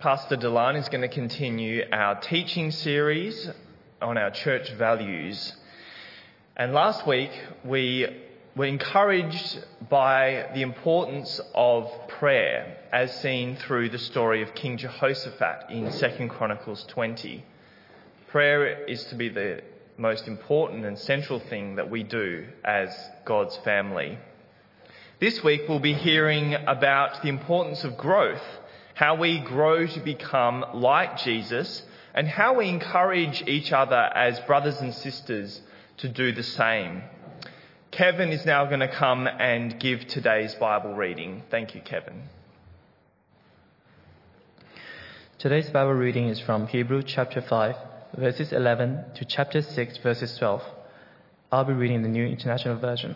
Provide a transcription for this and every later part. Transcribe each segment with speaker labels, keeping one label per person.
Speaker 1: Pastor Delan is going to continue our teaching series on our church values. And last week we were encouraged by the importance of prayer as seen through the story of King Jehoshaphat in 2 Chronicles 20. Prayer is to be the most important and central thing that we do as God's family. This week we'll be hearing about the importance of growth, how we grow to become like Jesus, and how we encourage each other as brothers and sisters to do the same. Kevin is now going to come and give today's Bible reading. Thank you, Kevin.
Speaker 2: Today's Bible reading is from Hebrews chapter 5, verses 11 to chapter 6, verses 12. I'll be reading the New International Version.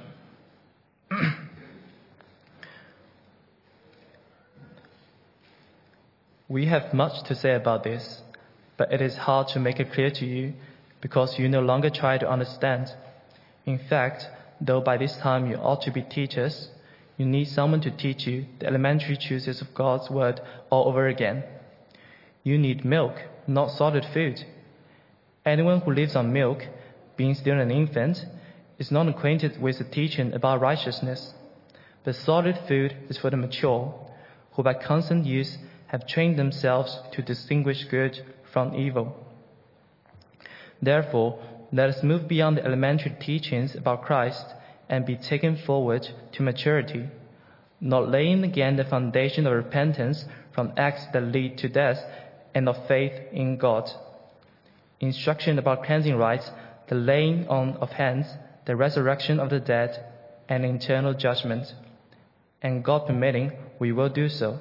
Speaker 2: We have much to say about this, but it is hard to make it clear to you because you no longer try to understand. In fact, though by this time you ought to be teachers, you need someone to teach you the elementary truths of God's word all over again. You need milk, not solid food. Anyone who lives on milk, being still an infant, is not acquainted with the teaching about righteousness. But solid food is for the mature, who by constant use have trained themselves to distinguish good from evil. Therefore, let us move beyond the elementary teachings about Christ and be taken forward to maturity, not laying again the foundation of repentance from acts that lead to death and of faith in God. Instruction about cleansing rites, the laying on of hands, the resurrection of the dead, and eternal judgment. And God permitting, we will do so.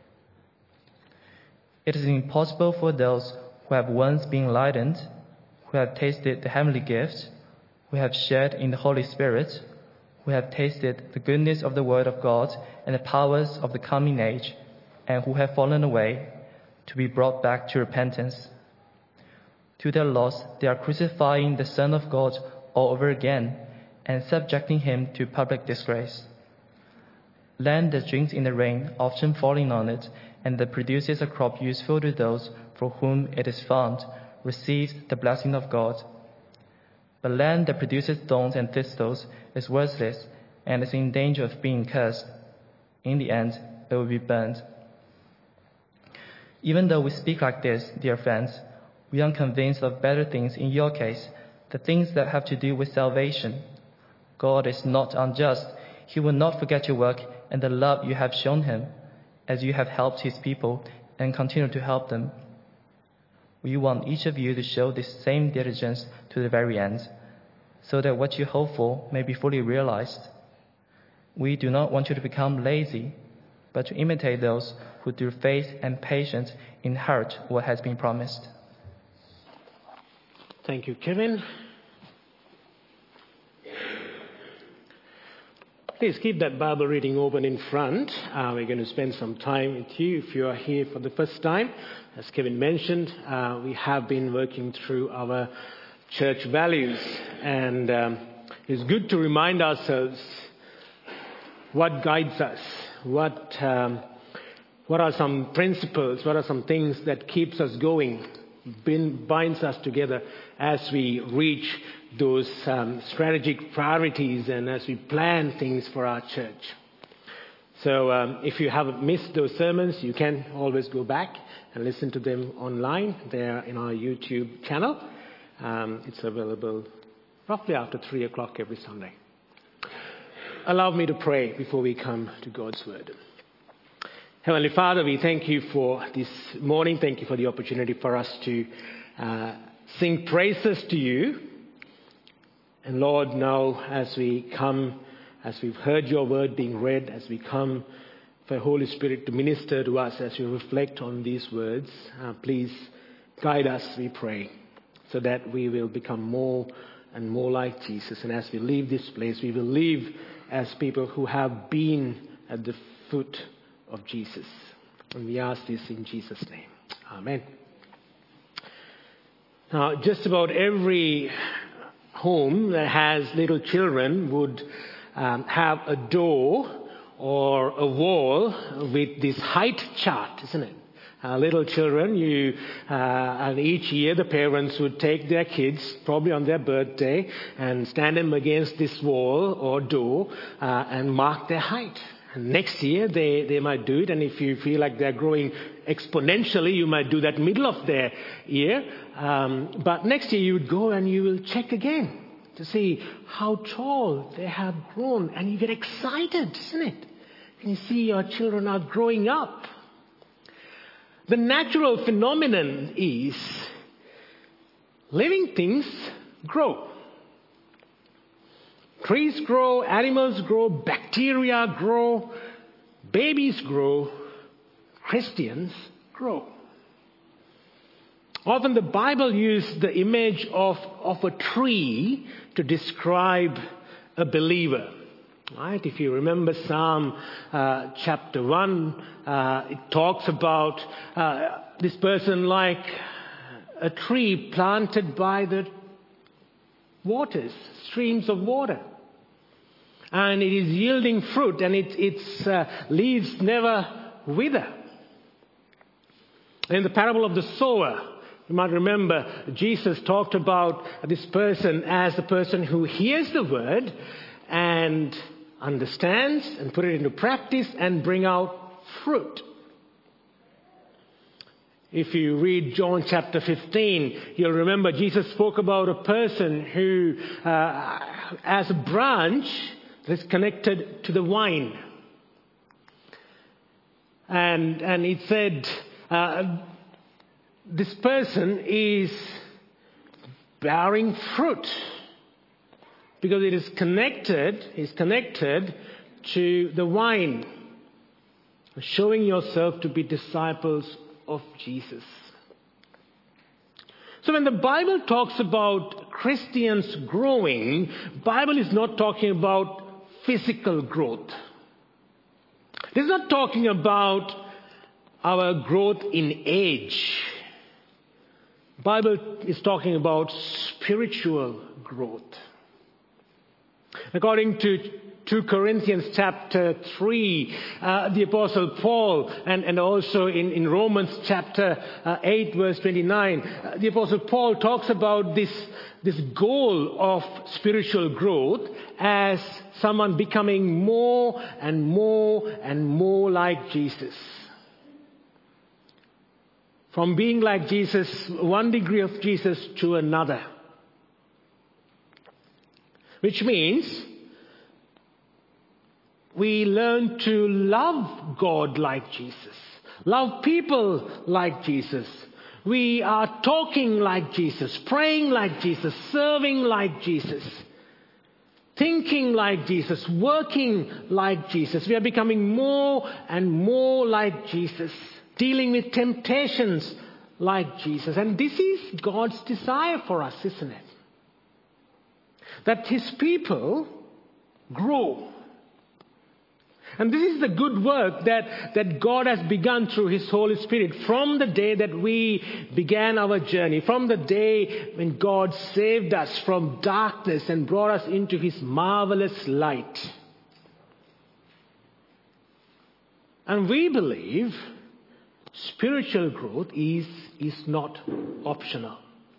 Speaker 2: It is impossible for those who have once been enlightened, who have tasted the heavenly gifts, who have shared in the Holy Spirit, who have tasted the goodness of the Word of God and the powers of the coming age, and who have fallen away, to be brought back to repentance. To their loss, they are crucifying the Son of God all over again and subjecting him to public disgrace. Land that drinks in the rain, often falling on it, and that produces a crop useful to those for whom it is found, receives the blessing of God. But land that produces thorns and thistles is worthless and is in danger of being cursed. In the end, it will be burned. Even though we speak like this, dear friends, we are convinced of better things in your case, the things that have to do with salvation. God is not unjust. He will not forget your work and the love you have shown him, as you have helped his people and continue to help them. We want each of you to show this same diligence to the very end, so that what you hope for may be fully realized. We do not want you to become lazy, but to imitate those who through faith and patience inherit what has been promised.
Speaker 3: Thank you, Kevin. Please keep that Bible reading open in front. We're going to spend some time with you if you are here for the first time. As Kevin mentioned, we have been working through our church values, and it's good to remind ourselves what guides us, what are some principles, what are some things that keeps us going, binds us together as we reach those strategic priorities and as we plan things for our church. So if you haven't missed those sermons, you can always go back and listen to them online. They're in our YouTube channel. It's available roughly after 3 o'clock every Sunday. Allow me to pray before we come to God's Word. Heavenly Father, we thank you for this morning. Thank you for the opportunity for us to sing praises to you. And Lord, now as we come, as we've heard your word being read, as we come for Holy Spirit to minister to us as we reflect on these words, please guide us, we pray, so that we will become more and more like Jesus. And as we leave this place, we will live as people who have been at the foot of Jesus. And we ask this in Jesus' name. Amen. Now, just about every home that has little children would have a door or a wall with this height chart, isn't it? Little children, and each year the parents would take their kids, probably on their birthday, and stand them against this wall or door and mark their height. And next year they might do it, and if you feel like they're growing exponentially, you might do that middle of their year. But next year you would go and you will check again to see how tall they have grown, and you get excited, isn't it? And you see your children are growing up. The natural phenomenon is living things grow. Trees grow, animals grow, bacteria grow, babies grow, Christians grow. Often the Bible uses the image of a tree to describe a believer. Right? If you remember Psalm chapter 1, it talks about this person like a tree planted by the waters, streams of water. And it is yielding fruit, and its leaves never wither. In the parable of the sower, you might remember Jesus talked about this person as the person who hears the word and understands and put it into practice and bring out fruit. If you read John chapter 15, you'll remember Jesus spoke about a person who, as a branch, is connected to the vine. And it said, this person is bearing fruit because it is connected to the vine, showing yourself to be disciples of Jesus. So when the Bible talks about Christians growing, the Bible is not talking about physical growth. It is not talking about our growth in age. The Bible is talking about spiritual growth. According to 2 Corinthians chapter 3, the Apostle Paul, and also in Romans chapter 8 verse 29, the Apostle Paul talks about this goal of spiritual growth as someone becoming more and more and more like Jesus. From being like Jesus, one degree of Jesus to another. Which means we learn to love God like Jesus, love people like Jesus. We are talking like Jesus, praying like Jesus, serving like Jesus, thinking like Jesus, working like Jesus. We are becoming more and more like Jesus, dealing with temptations like Jesus. And this is God's desire for us, isn't it? That His people grow. And this is the good work that God has begun through His Holy Spirit from the day that we began our journey, from the day when God saved us from darkness and brought us into His marvelous light. And we believe spiritual growth is not optional.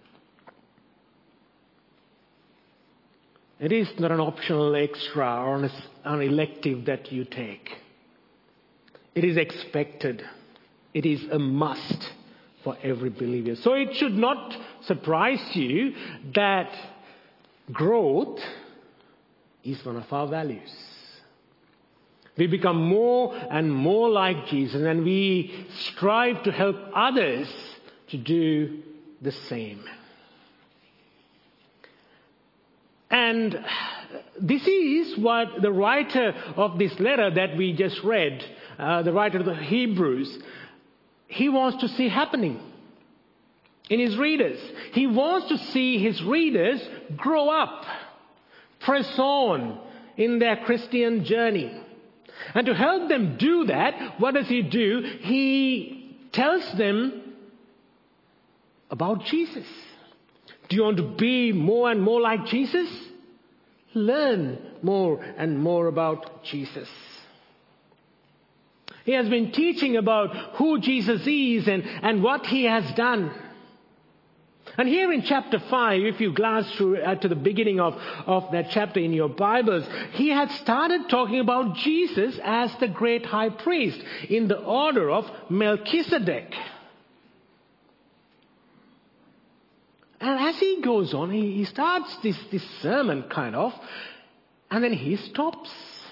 Speaker 3: It is not an optional extra or an elective that you take. It is expected. It is a must for every believer. So it should not surprise you that growth is one of our values. We become more and more like Jesus, and we strive to help others to do the same. And this is what the writer of this letter that we just read, the writer of the Hebrews, he wants to see happening in his readers. He wants to see his readers grow up, press on in their Christian journey. And to help them do that, what does he do? He tells them about Jesus. Do you want to be more and more like Jesus? Learn more and more about Jesus. He has been teaching about who Jesus is and what he has done. And here in chapter 5, if you glance through to the beginning of that chapter in your Bibles, he had started talking about Jesus as the great high priest in the order of Melchizedek. And as he goes on, he starts this sermon kind of, and then he stops.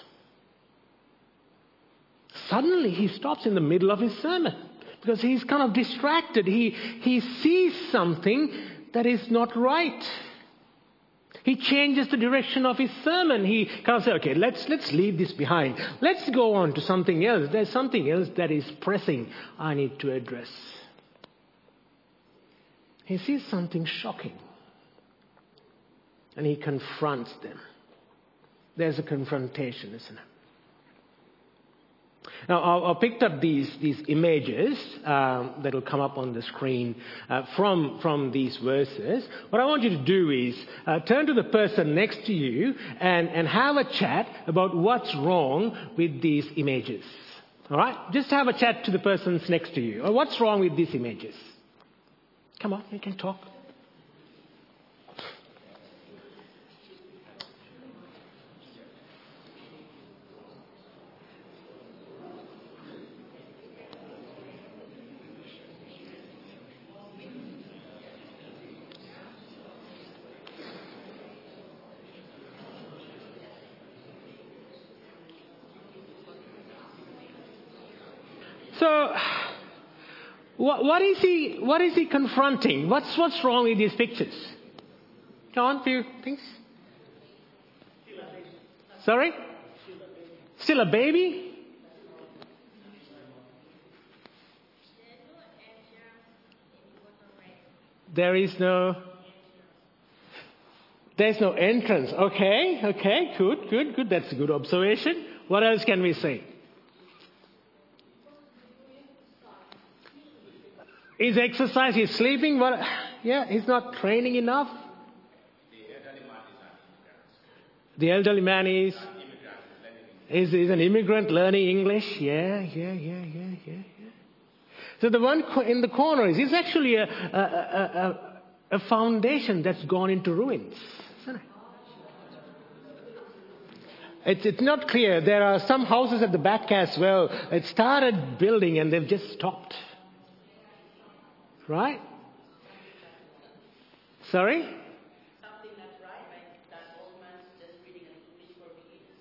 Speaker 3: Suddenly he stops in the middle of his sermon because he's kind of distracted. He sees something that is not right. He changes the direction of his sermon. He kind of says, okay, let's leave this behind. Let's go on to something else. There's something else that is pressing I need to address. He sees something shocking. And he confronts them. There's a confrontation, isn't it? Now, I picked up these images that will come up on the screen from these verses. What I want you to do is turn to the person next to you and have a chat about what's wrong with these images. All right? Just have a chat to the persons next to you. What's wrong with these images? Come on, you can talk. So, what is he confronting? What's wrong with these pictures? Come on, few things. Sorry? Still a baby? There's no entrance. Okay, good. That's a good observation. What else can we say? He's exercising, he's sleeping, but he's not training enough. The elderly man is an immigrant learning English. Yeah. So the one in the corner is actually a foundation that's gone into ruins, isn't it? It's not clear. There are some houses at the back as well. It started building and they've just stopped. Right? Sorry?
Speaker 4: Something that's right, like that old man's just reading an English for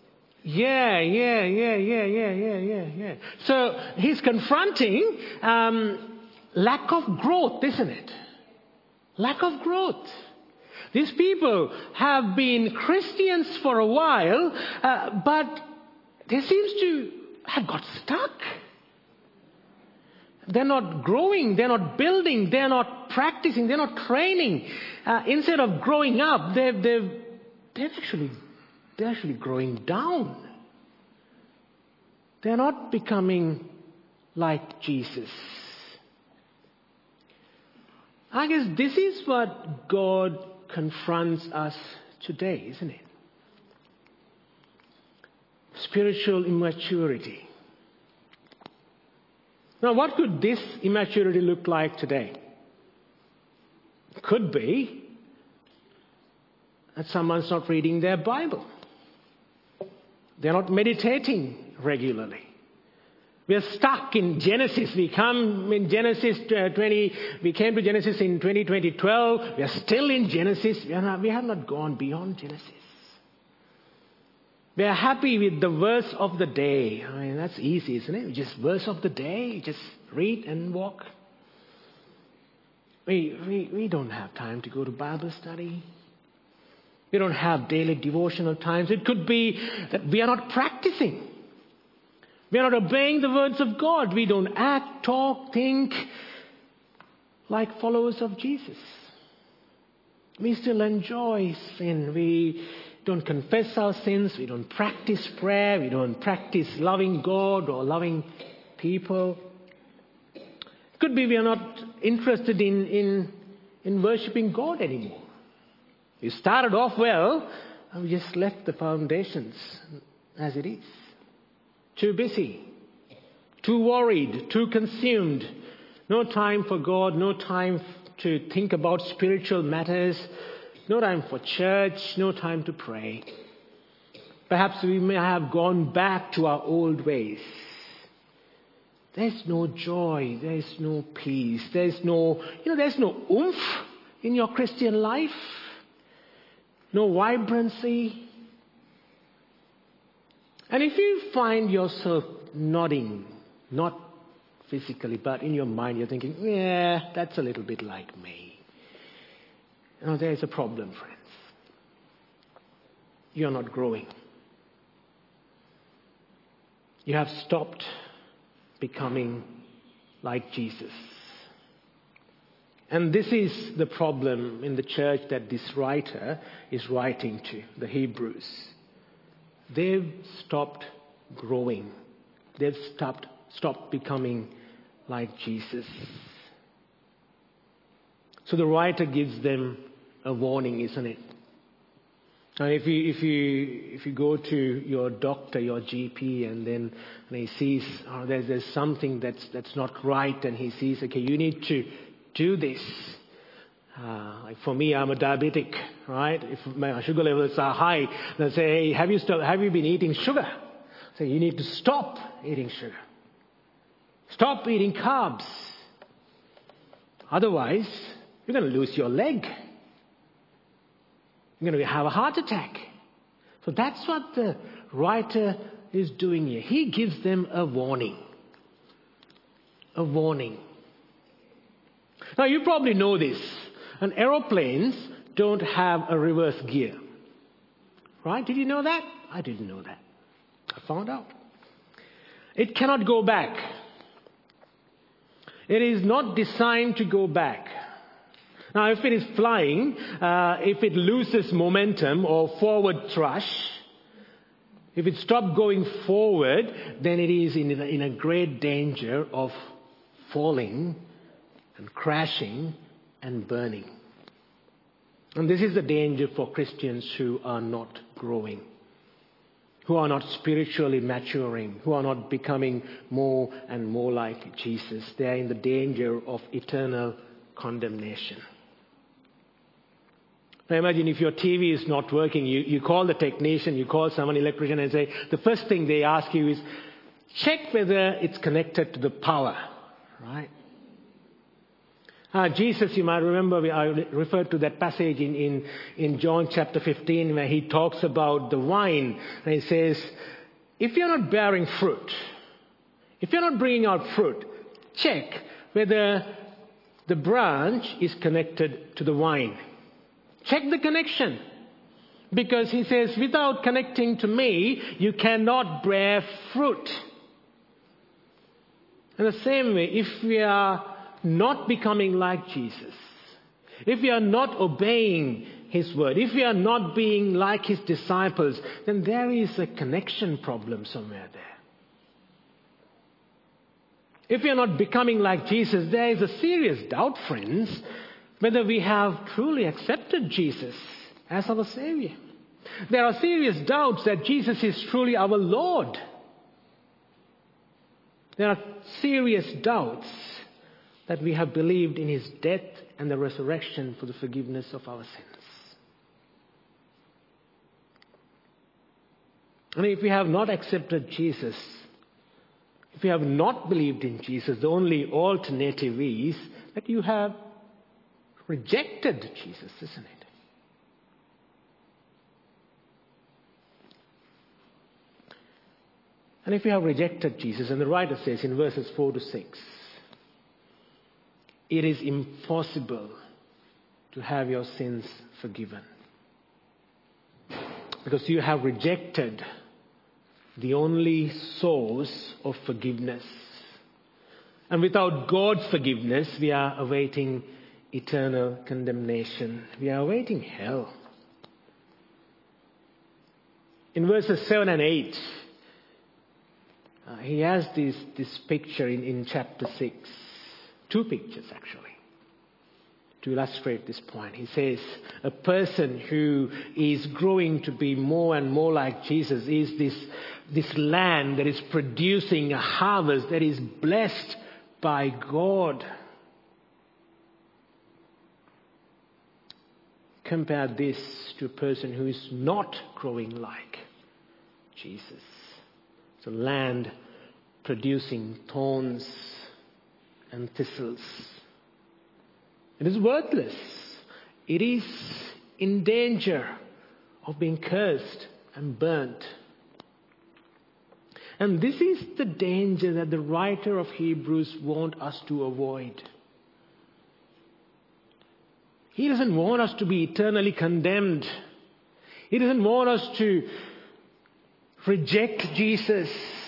Speaker 4: me.
Speaker 3: Yeah. So he's confronting lack of growth, isn't it? Lack of growth. These people have been Christians for a while, but they seem to have got stuck. They're not growing, they're not building, they're not practicing, they're not training. Instead of growing up, they're actually growing down. They're not becoming like Jesus. I guess this is what God confronts us today, isn't it? Spiritual immaturity. Now, what could this immaturity look like today? Could be that someone's not reading their Bible. They're not meditating regularly. We're stuck in Genesis. We came to Genesis in 2012. We are still in Genesis. We have not gone beyond Genesis. We are happy with the verse of the day. I mean, that's easy, isn't it? Just verse of the day, just read and walk. We don't have time to go to Bible study. We don't have daily devotional times. It could be that we are not practicing. We are not obeying the words of God. We don't act, talk, think like followers of Jesus. We still enjoy sin. We don't confess our sins. We don't practice prayer. We don't practice loving God or loving people. It could be we are not interested in worshiping God anymore. We started off well, and we just left the foundations as it is. Too busy, too worried, too consumed. No time for God, no time to think about spiritual matters, no time for church, no time to pray. Perhaps we may have gone back to our old ways. There's no joy, there's no peace, there's no oomph in your Christian life, no vibrancy. And if you find yourself nodding, not physically, but in your mind you're thinking, yeah, that's a little bit like me. There's a problem, friends. You're not growing. You have stopped becoming like Jesus. And this is the problem in the church that this writer is writing to, the Hebrews. They've stopped growing. They've stopped becoming like Jesus. So the writer gives them a warning, isn't it? Now, if you go to your doctor, your GP, and he sees there's something that's not right, and he sees, okay, you need to do this. Like for me, I'm a diabetic, right? If my sugar levels are high, they'll say, hey, have you been eating sugar? So you need to stop eating sugar. Stop eating carbs. Otherwise, you're going to lose your leg. You're going to have a heart attack. So that's what the writer is doing here. He gives them a warning. A warning. Now, you probably know this. And aeroplanes don't have a reverse gear. Right? Did you know that? I didn't know that. I found out. It cannot go back. It is not designed to go back. Now, if it is flying, if it loses momentum or forward thrust, if it stops going forward, then it is in a great danger of falling and crashing and burning. And this is the danger for Christians who are not growing, who are not spiritually maturing, who are not becoming more and more like Jesus. They are in the danger of eternal condemnation. Now imagine if your TV is not working, you call the technician, you call someone, electrician, and say, the first thing they ask you is, check whether it's connected to the power, right? Jesus, you might remember, I referred to that passage in John chapter 15 where he talks about the vine. And he says, if you're not bearing fruit, if you're not bringing out fruit, check whether the branch is connected to the vine. Check the connection. Because he says, without connecting to me, you cannot bear fruit. In the same way, if we are not becoming like Jesus, if we are not obeying His word, if we are not being like His disciples, then there is a connection problem somewhere there. If we are not becoming like Jesus, there is a serious doubt, friends, whether we have truly accepted Jesus as our Savior. There are serious doubts that Jesus is truly our Lord. There are serious doubts that we have believed in His death and the resurrection for the forgiveness of our sins. And if we have not accepted Jesus, if you have not believed in Jesus, the only alternative is that you have rejected Jesus, isn't it? And if you have rejected Jesus, and the writer says in verses 4 to 6, it is impossible to have your sins forgiven. Because you have rejected the only source of forgiveness. And without God's forgiveness, we are awaiting eternal condemnation. We are awaiting hell. In verses 7 and 8, he has this picture in chapter 6. Two pictures, actually. to illustrate this point. He says a person who is growing to be more and more like Jesus is this land that is producing a harvest that is blessed by God. Compare this to a person who is not growing like Jesus. It's a land producing thorns and thistles. It is worthless. It is in danger of being cursed and burnt. And this is the danger that the writer of Hebrews wants us to avoid. He doesn't want us to be eternally condemned. He doesn't want us to reject Jesus.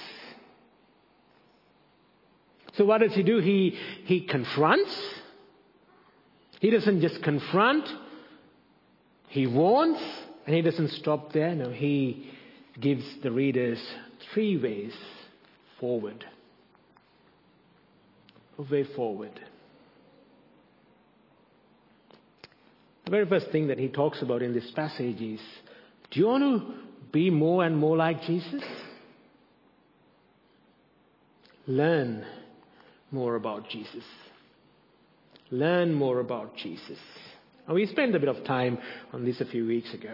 Speaker 3: So what does he do? He confronts. He doesn't just confront. He warns. And he doesn't stop there. No, he gives the readers 3 ways forward. A way forward. The very first thing that he talks about in this passage is, do you want to be more and more like Jesus? Learn more about Jesus. Learn more about Jesus. And we spent a bit of time on this a few weeks ago.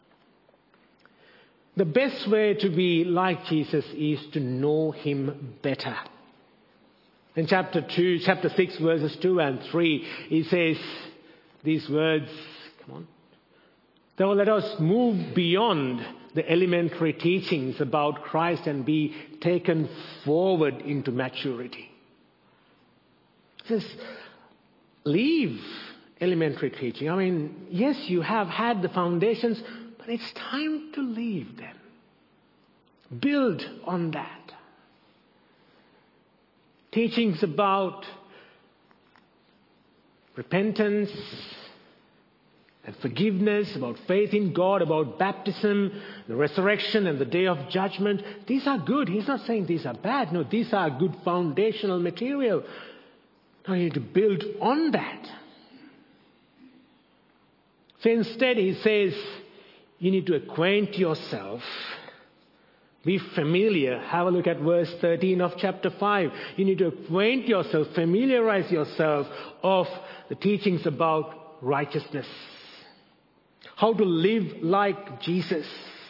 Speaker 3: The best way to be like Jesus is to know him better. In chapter 6, verses 2 and 3, he says these words, come on. Now let us move beyond the elementary teachings about Christ and be taken forward into maturity. He says, leave elementary teaching. I mean, yes, you have had the foundations, but it's time to leave them. Build on that. Teachings about repentance and forgiveness, about faith in God, about baptism, the resurrection and the day of judgment. These are good. He's not saying these are bad. No, these are good foundational material. Now you need to build on that. So instead he says, you need to acquaint yourself. Be familiar. Have a look at verse 13 of chapter 5. You need to acquaint yourself, familiarize yourself of the teachings about righteousness. How to live like Jesus.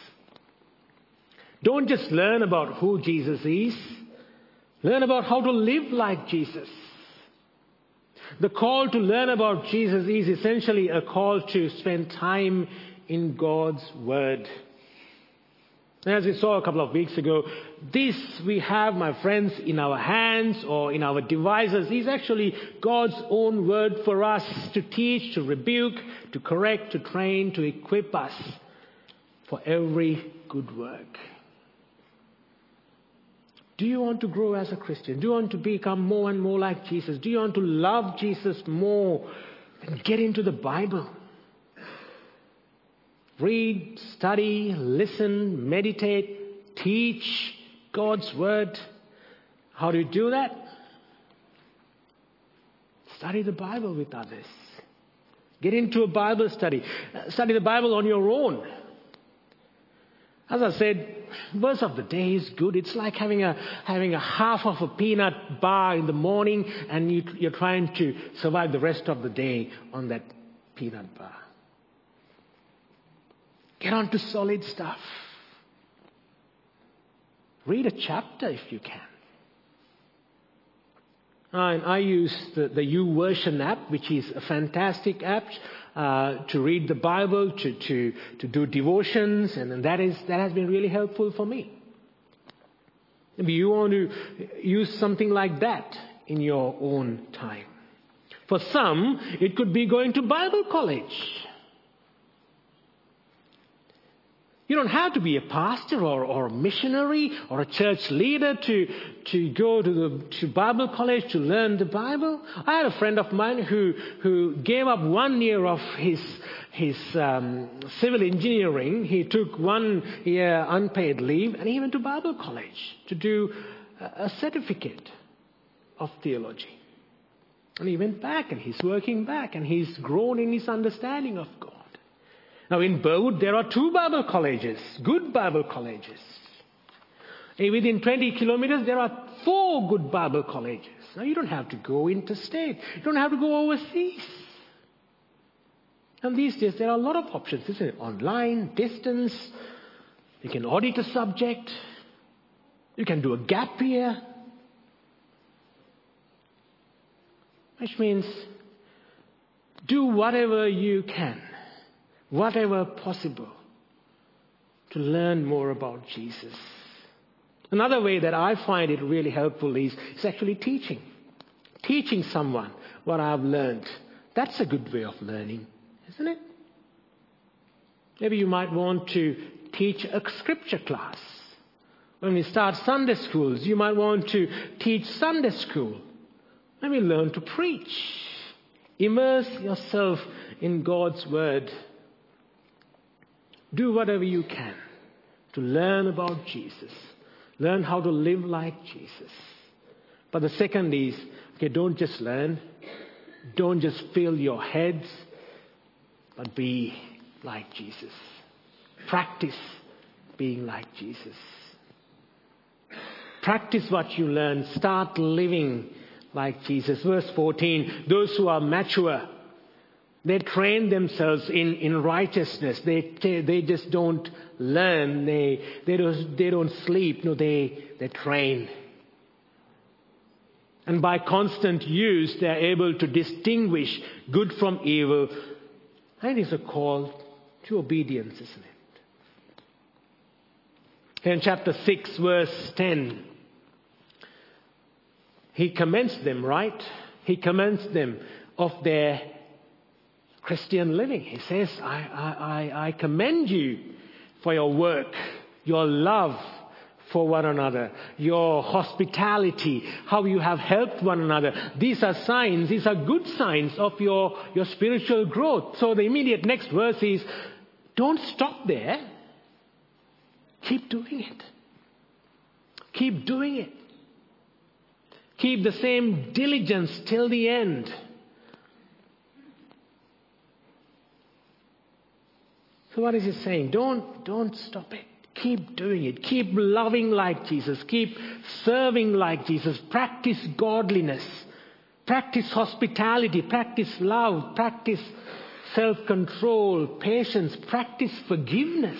Speaker 3: Don't just learn about who Jesus is. Learn about how to live like Jesus. The call to learn about Jesus is essentially a call to spend time in God's Word. As we saw a couple of weeks ago, this we have, my friends, in our hands or in our devices is actually God's own word for us to teach, to rebuke, to correct, to train, to equip us for every good work. Do you want to grow as a Christian? Do you want to become more and more like Jesus? Do you want to love Jesus more? Then get into the Bible. Read, study, listen, meditate, teach God's Word. How do you do that? Study the Bible with others. Get into a Bible study. Study the Bible on your own. As I said, verse of the day is good. It's like having a half of a peanut bar in the morning and you're trying to survive the rest of the day on that peanut bar. Get on to solid stuff. Read a chapter if you can. And I use the YouVersion app, which is a fantastic app to read the Bible, to do devotions, and that has been really helpful for me. Maybe you want to use something like that in your own time. For some, it could be going to Bible college. You don't have to be a pastor or a missionary or a church leader to go to Bible college to learn the Bible. I had a friend of mine who gave up 1 year of his civil engineering. He took 1 year unpaid leave and he went to Bible college to do a certificate of theology. And he went back and he's working back and he's grown in his understanding of God. Now in Burwood there are 2 Bible colleges, good Bible colleges. And within 20 kilometers there are 4 good Bible colleges. Now you don't have to go interstate. You don't have to go overseas. And these days there are a lot of options, isn't it? Online, distance. You can audit a subject. You can do a gap year. Which means do whatever you can, whatever possible, to learn more about Jesus. Another way that I find it really helpful is actually teaching. Teaching someone what I've learned. That's a good way of learning, isn't it? Maybe you might want to teach a scripture class. When we start Sunday schools, you might want to teach Sunday school. Maybe learn to preach. Immerse yourself in God's Word. Do whatever you can to learn about Jesus. Learn how to live like Jesus. But the second is, don't just learn. Don't just fill your heads, but be like Jesus. Practice being like Jesus. Practice what you learn. Start living like Jesus. Verse 14, those who are mature, they train themselves in righteousness. They just don't learn. They don't sleep. No, they train. And by constant use, they are able to distinguish good from evil. And it's a call to obedience, isn't it? In chapter 6, verse 10, he commends them, right? He commends them of their Christian living. He says, I commend you for your work, your love for one another, your hospitality, how you have helped one another. These are signs, these are good signs of your spiritual growth. So the immediate next verse is, don't stop there. Keep doing it. Keep doing it. Keep the same diligence till the end. So what is he saying? Don't stop it. Keep doing it. Keep loving like Jesus. Keep serving like Jesus. Practice godliness. Practice hospitality. Practice love. Practice self-control, patience. Practice forgiveness.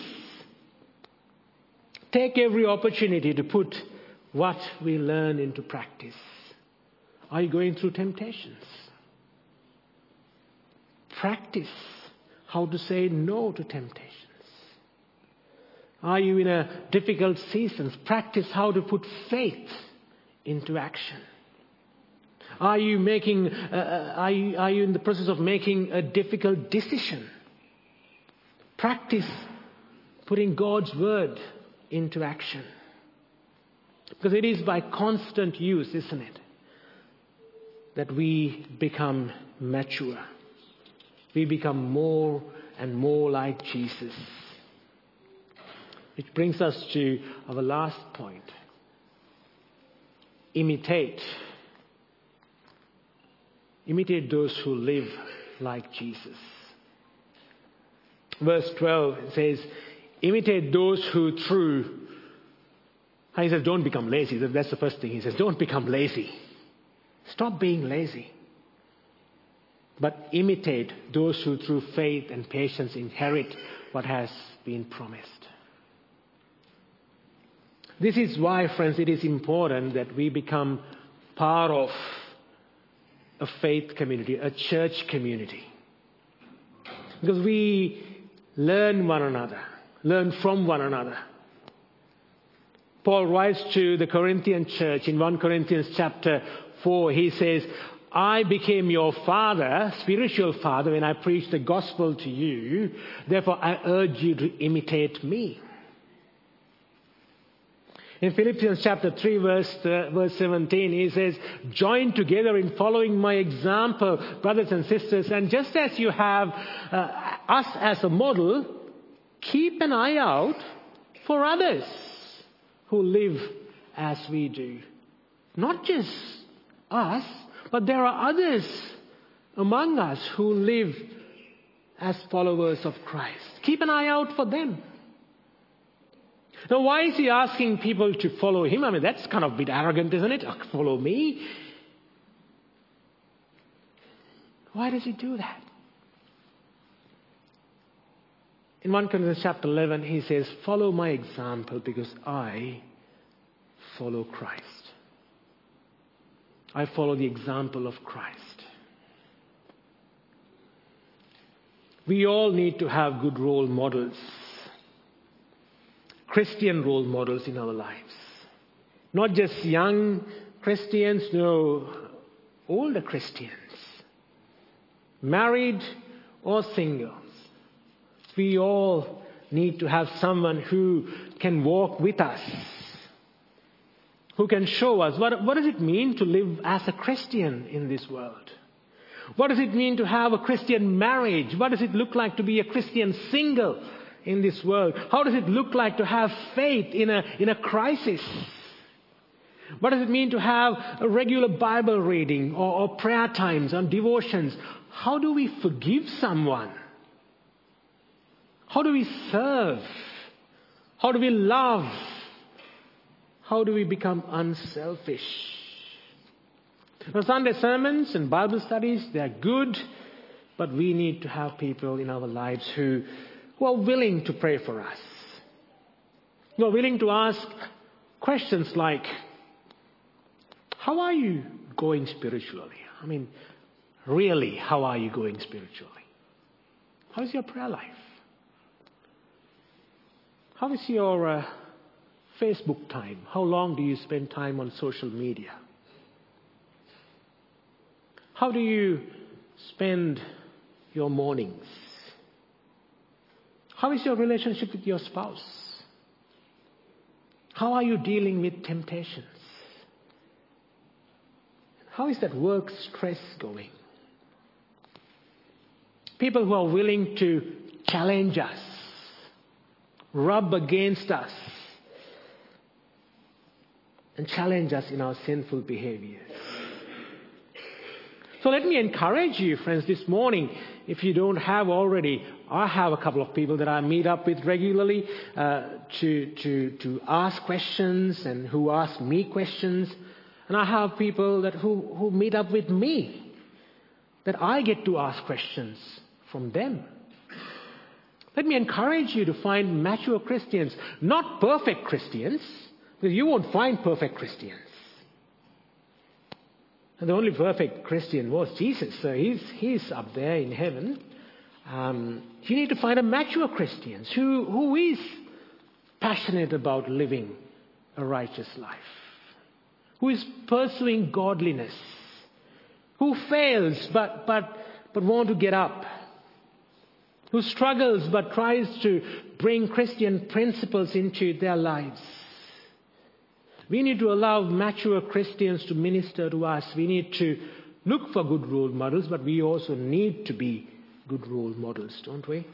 Speaker 3: Take every opportunity to put what we learn into practice. Are you going through temptations? Practice how to say no to temptations. Are you in a difficult season? Practice how to put faith into action. Are you in the process of making a difficult decision? Practice putting God's word into action. Because it is by constant use, isn't it, that we become mature. We become more and more like Jesus. Which brings us to our last point. Imitate. Imitate those who live like Jesus. Verse 12 says, imitate those who through... And he says, don't become lazy. That's the first thing. He says, don't become lazy. Stop being lazy. But imitate those who through faith and patience inherit what has been promised. This is why, friends, it is important that we become part of a faith community, a church community. Because we learn one another, learn from one another. Paul writes to the Corinthian church in 1 Corinthians chapter 4, he says, I became your father, spiritual father, when I preached the gospel to you. Therefore, I urge you to imitate me. In Philippians chapter 3, verse 17, he says, join together in following my example, brothers and sisters. And just as you have us as a model, keep an eye out for others who live as we do. Not just us, But there are others among us who live as followers of Christ. Keep an eye out for them. Now, why is he asking people to follow him? I mean, that's kind of a bit arrogant, isn't it? Follow me. Why does he do that? In 1 Corinthians chapter 11, he says, follow my example because I follow Christ. I follow the example of Christ. We all need to have good role models. Christian role models in our lives. Not just young Christians, no, older Christians. Married or single. We all need to have someone who can walk with us. Who can show us what does it mean to live as a Christian in this world? What does it mean to have a Christian marriage? What does it look like to be a Christian single in this world? How does it look like to have faith in a crisis? What does it mean to have a regular Bible reading or prayer times and devotions? How do we forgive someone? How do we serve? How do we love? How do we become unselfish? Now, Sunday sermons and Bible studies, they are good, but we need to have people in our lives who are willing to pray for us. Who are willing to ask questions like, how are you going spiritually? I mean, really, how are you going spiritually? How's your prayer life? How is your Facebook time? How long do you spend time on social media? How do you spend your mornings? How is your relationship with your spouse? How are you dealing with temptations? How is that work stress going? People who are willing to challenge us, rub against us, and challenge us in our sinful behaviors. So let me encourage you, friends, this morning, if you don't have already, I have a couple of people that I meet up with regularly to ask questions and who ask me questions. And I have people who meet up with me that I get to ask questions from them. Let me encourage you to find mature Christians, not perfect Christians, because you won't find perfect Christians. And the only perfect Christian was Jesus, so he's up there in heaven. You need to find a mature Christian who is passionate about living a righteous life, who is pursuing godliness, who fails but want to get up, who struggles but tries to bring Christian principles into their lives. We need to allow mature Christians to minister to us. We need to look for good role models, but we also need to be good role models, don't we?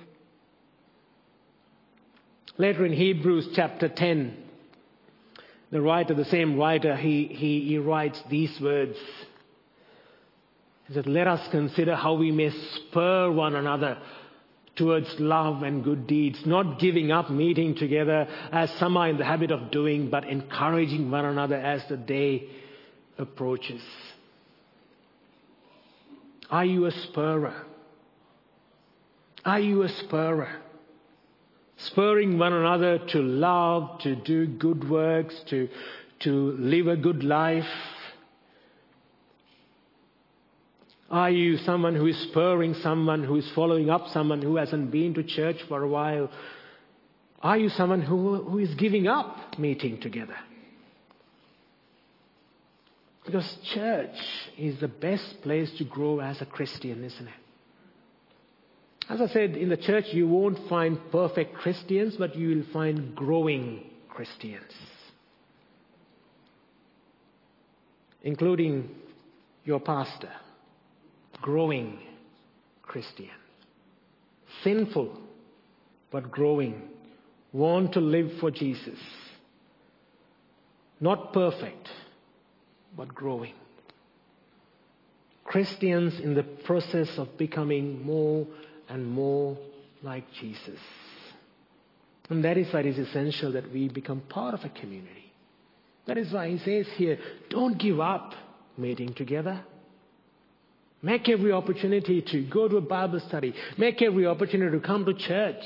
Speaker 3: Later in Hebrews chapter 10, the same writer, he writes these words. He said, let us consider how we may spur one another towards love and good deeds, not giving up meeting together as some are in the habit of doing, but encouraging one another as the day approaches. Are you a spurrer? Are you a spurrer? Spurring one another to love, to do good works, to live a good life? Are you someone who is spurring someone, who is following up someone who hasn't been to church for a while? Are you someone who is giving up meeting together? Because church is the best place to grow as a Christian, isn't it? As I said, in the church you won't find perfect Christians, but you will find growing Christians. Including your pastor. Growing Christian. Sinful, but growing. Want to live for Jesus. Not perfect, but growing. Christians in the process of becoming more and more like Jesus. And that is why it is essential that we become part of a community. That is why he says here, don't give up meeting together. Make every opportunity to go to a Bible study. Make every opportunity to come to church.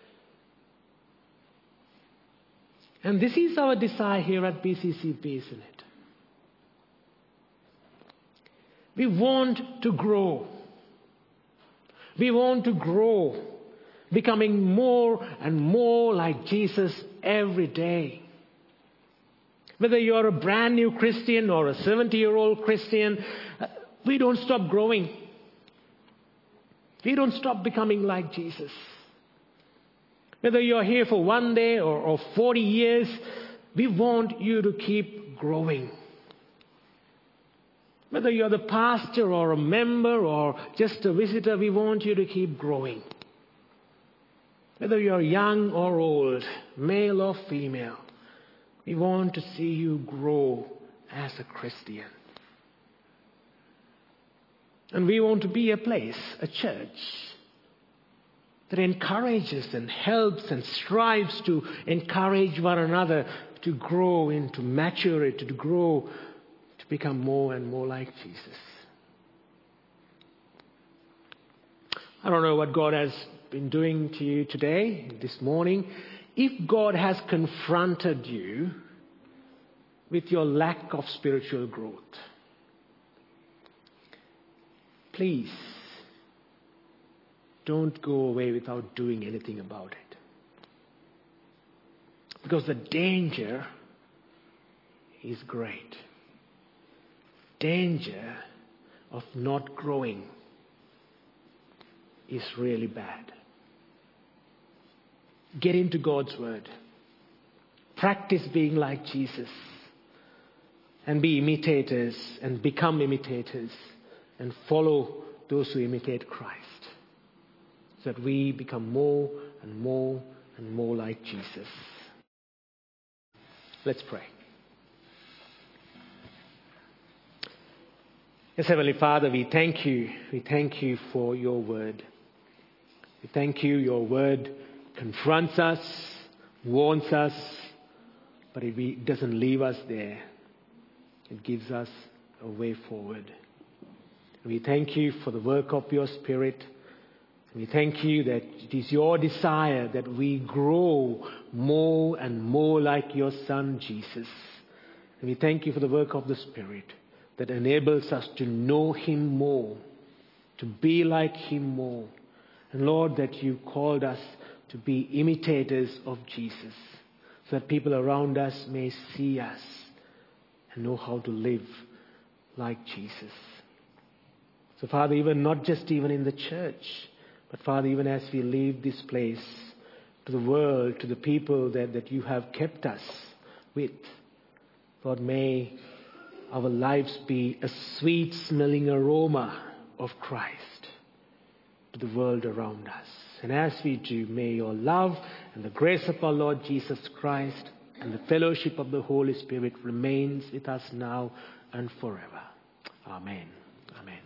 Speaker 3: And this is our desire here at BCCB, isn't it? We want to grow. We want to grow, becoming more and more like Jesus every day. Whether you're a brand new Christian or a 70-year-old Christian, we don't stop growing. We don't stop becoming like Jesus. Whether you're here for one day or 40 years, we want you to keep growing. Whether you're the pastor or a member or just a visitor, we want you to keep growing. Whether you're young or old, male or female, we want to see you grow as a Christian. And we want to be a place, a church, that encourages and helps and strives to encourage one another to grow into maturity, to grow, to become more and more like Jesus. I don't know what God has been doing to you today, this morning. If God has confronted you with your lack of spiritual growth, please don't go away without doing anything about it. Because the danger is great. Danger of not growing is really bad. Get into God's Word. Practice being like Jesus. And be imitators and become imitators. And follow those who imitate Christ. So that we become more and more and more like Jesus. Let's pray. Yes, Heavenly Father, we thank you. We thank you for your word. We thank you, your word confronts us, warns us, but it doesn't leave us there. It gives us a way forward. We thank you for the work of your Spirit. We thank you that it is your desire that we grow more and more like your Son, Jesus. And we thank you for the work of the Spirit that enables us to know him more, to be like him more. And Lord, that you called us to be imitators of Jesus, so that people around us may see us and know how to live like Jesus. So Father, not just in the church, but Father, even as we leave this place to the world, to the people that you have kept us with, Lord, may our lives be a sweet smelling aroma of Christ to the world around us. And as we do, may your love and the grace of our Lord Jesus Christ and the fellowship of the Holy Spirit remains with us now and forever. Amen.